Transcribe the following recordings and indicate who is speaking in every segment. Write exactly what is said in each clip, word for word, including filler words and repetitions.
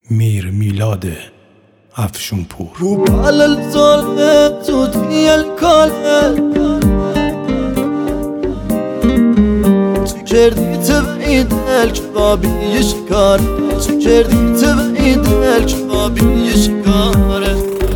Speaker 1: میر میلاد افشونپور.
Speaker 2: وبال الظلمة تودي الكالة تكردي تبعيد الكبابي يشكار تكردي تبعيد الكبابي يشكار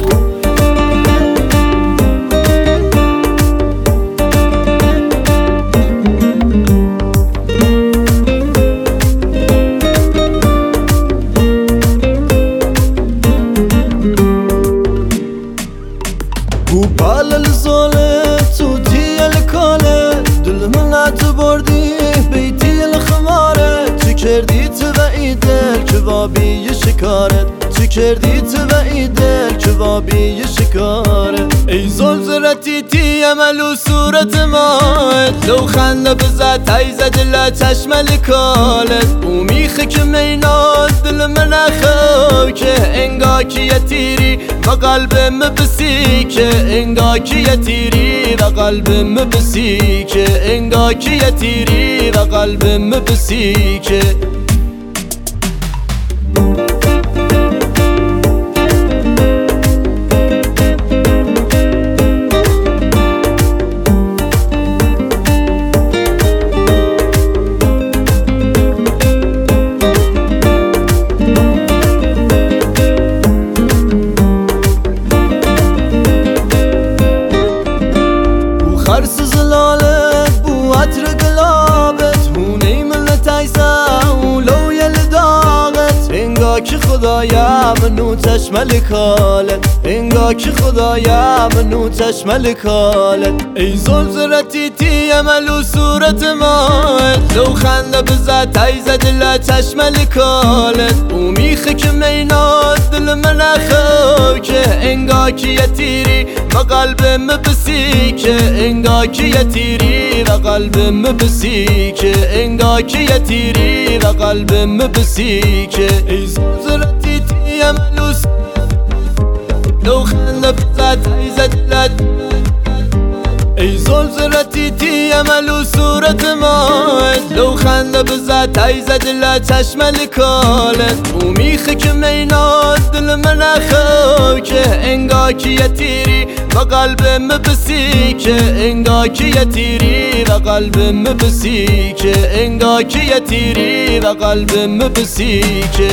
Speaker 2: وبال الظلم تودي الكالة دل منات بردي بيتي الخمارة تكردي تبعيد الكبابي يشكارة تكردي تبعيد الكبابي يشكارة ای زلزلتی تی عملو صورت مات لو خنده بزد تایزه دل چشم لکالت او میخه که میناد دل من اخو که انگا که تیری و قلبم بسی که انگا که تیری و قلبم بسی که انگا که تیری و قلبم بسی که خرس زلالت بو عطر قلابت هونه ملت عیسا ولو یلداغت انگا که خدایا منو چشم کالت انگا که خدایا منو چشم کالت ای زلزلتی تی عملو صورت مات لو خنده بزد تایزه دل چشم کالت او میخه که میناد دل من اخو که انگا که تیری و قلبم بسی که انگا که تیری و قلبم بسی که انگا که تیری و قلبم بسی که ای زلزلتی تی عملو لو خنده بزد تایزه دلت ای زلزلتی تی عملو صورت مات لو خنده بزد تایزه دل چشم لکالت او میخه که میناد دل من اخو که انگا که تیری و قلبم بسی که انگا که تیری و قلبم بسی که انگا که تیری و قلبم بسی که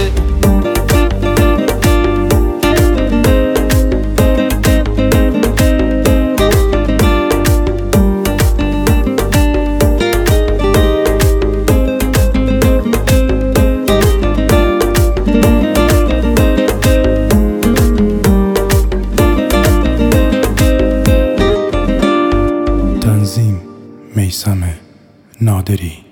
Speaker 1: تنظیم میثم نادری.